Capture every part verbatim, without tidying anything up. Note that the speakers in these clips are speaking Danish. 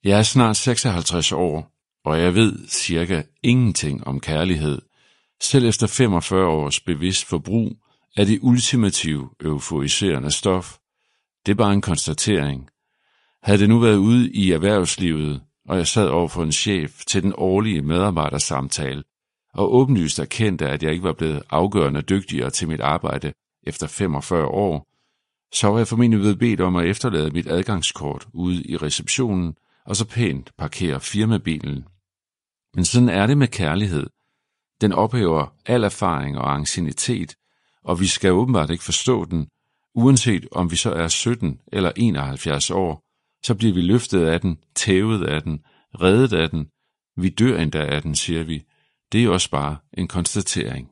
Jeg er snart seksoghalvtreds år, og jeg ved cirka ingenting om kærlighed. Selv efter femogfyrre års bevidst forbrug er det ultimative euforiserende stof. Det er bare en konstatering. Havde det nu været ude i erhvervslivet, og jeg sad over for en chef til den årlige medarbejdersamtale, og åbenlyst erkendte, at jeg ikke var blevet afgørende dygtigere til mit arbejde efter femogfyrre år, så var jeg formentlig blevet bedt om at efterlade mit adgangskort ude i receptionen, og så pænt parkere firmabilen. Men sådan er det med kærlighed. Den ophæver al erfaring og anciennitet, og vi skal åbenbart ikke forstå den. Uanset om vi så er sytten eller enoghalvfjerds år, så bliver vi løftet af den, tævet af den, reddet af den. Vi dør endda af den, siger vi. Det er også bare en konstatering.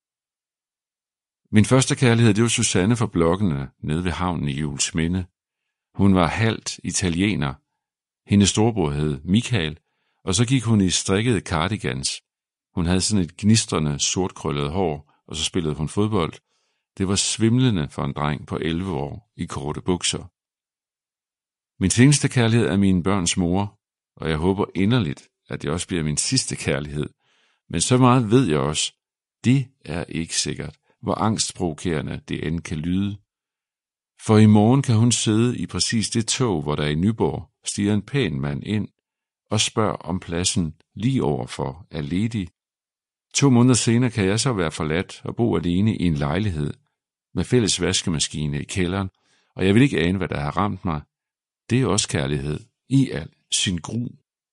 Min første kærlighed, det var Susanne fra blokkene nede ved havnen i Juelsminde. Hun var halvt italiener. Hendes storebror hed Michael, og så gik hun i strikkede cardigans. Hun havde sådan et gnistrende, sortkrøllet hår, og så spillede hun fodbold. Det var svimlende for en dreng på elleve år i korte bukser. Min seneste kærlighed er mine børns mor, og jeg håber inderligt, at det også bliver min sidste kærlighed. Men så meget ved jeg også, det er ikke sikkert, hvor angstprovokerende det end kan lyde. For i morgen kan hun sidde i præcis det tog, hvor der i Nyborg stiger en pæn mand ind og spørger, om pladsen lige overfor er ledig. To måneder senere kan jeg så være forladt og bo alene i en lejlighed med fælles vaskemaskine i kælderen, og jeg vil ikke ane, hvad der har ramt mig. Det er også kærlighed i al sin gru.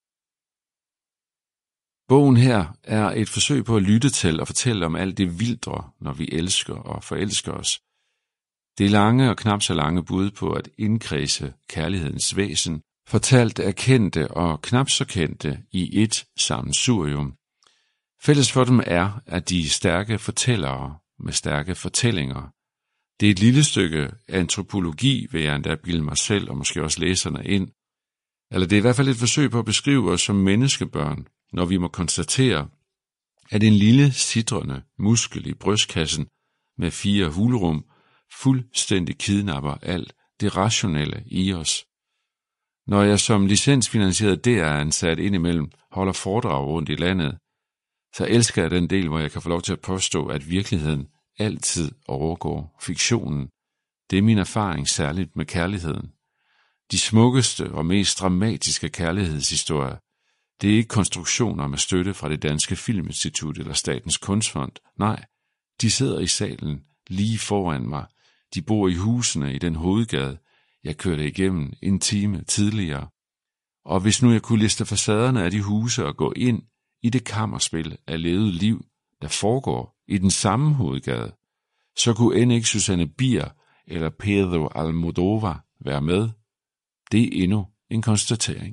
Bogen her er et forsøg på at lytte til og fortælle om alt det vildre, når vi elsker og forelsker os. Det er lange og knap så lange bud på at indkredse kærlighedens væsen, fortalt af kendte og knap så kendte i et sammensurium. Fælles for dem er, at de er stærke fortællere med stærke fortællinger. Det er et lille stykke antropologi, vil jeg endda bilde mig selv og måske også læserne ind. Eller det er i hvert fald et forsøg på at beskrive os som menneskebørn, når vi må konstatere, at en lille sidrende muskel i brystkassen med fire hulrum fuldstændig kidnapper alt det rationelle i os. Når jeg som licensfinansieret D R-ansat indimellem holder foredrag rundt i landet, så elsker jeg den del, hvor jeg kan få lov til at påstå, at virkeligheden altid overgår fiktionen. Det er min erfaring særligt med kærligheden. De smukkeste og mest dramatiske kærlighedshistorier, det er ikke konstruktioner med støtte fra det Danske Filminstitut eller Statens Kunstfond. Nej, de sidder i salen lige foran mig. De bor i husene i den hovedgade, jeg kørte igennem en time tidligere. Og hvis nu jeg kunne liste facaderne af de huse og gå ind i det kammerspil af levet liv, der foregår i den samme hovedgade, så kunne end ikke Susanne Bier eller Pedro Almodovar være med. Det er endnu en konstatering.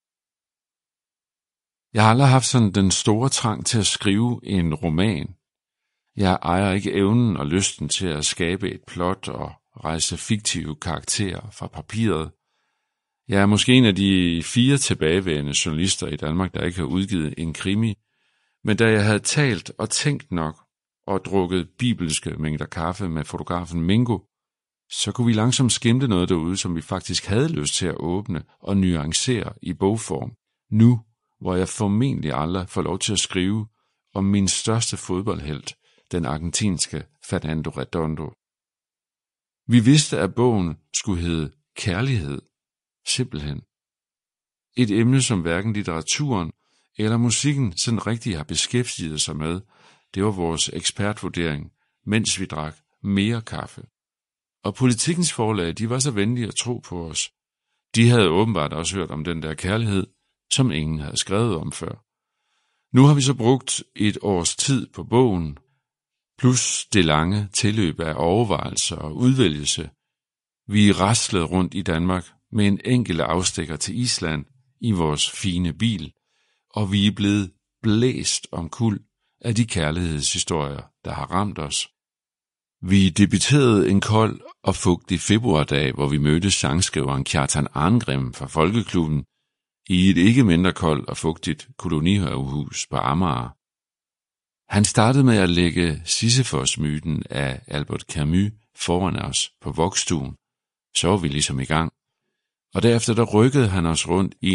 Jeg har aldrig haft sådan den store trang til at skrive en roman. Jeg ejer ikke evnen og lysten til at skabe et plot og rejse fiktive karakterer fra papiret. Jeg er måske en af de fire tilbageværende journalister i Danmark, der ikke har udgivet en krimi, men da jeg havde talt og tænkt nok og drukket bibelske mængder kaffe med fotografen Mingo, så kunne vi langsomt skimte noget derude, som vi faktisk havde lyst til at åbne og nuancere i bogform. Nu, hvor jeg formentlig aldrig får lov til at skrive om min største fodboldhelt, den argentinske Fernando Redondo. Vi vidste, at bogen skulle hedde Kærlighed. Simpelthen. Et emne, som hverken litteraturen eller musikken sådan rigtig har beskæftiget sig med, det var vores ekspertvurdering, mens vi drak mere kaffe. Og Politikens forlag, de var så venlige at tro på os. De havde åbenbart også hørt om den der kærlighed, som ingen havde skrevet om før. Nu har vi så brugt et års tid på bogen, plus det lange tilløb af overvejelser og udvælgelse. Vi er raslet rundt i Danmark med en enkelt afstikker til Island i vores fine bil, og vi er blevet blæst omkuld af de kærlighedshistorier, der har ramt os. Vi debuterede en kold og fugtig februardag, hvor vi mødte sangskriveren Kjartan Arngrim fra Folkeklubben i et ikke mindre koldt og fugtigt kolonihavehus på Amager. Han startede med at lægge Sisyfos-myten af Albert Camus foran os på vokstuen. Så var vi ligesom i gang. Og derefter der rykkede han os rundt i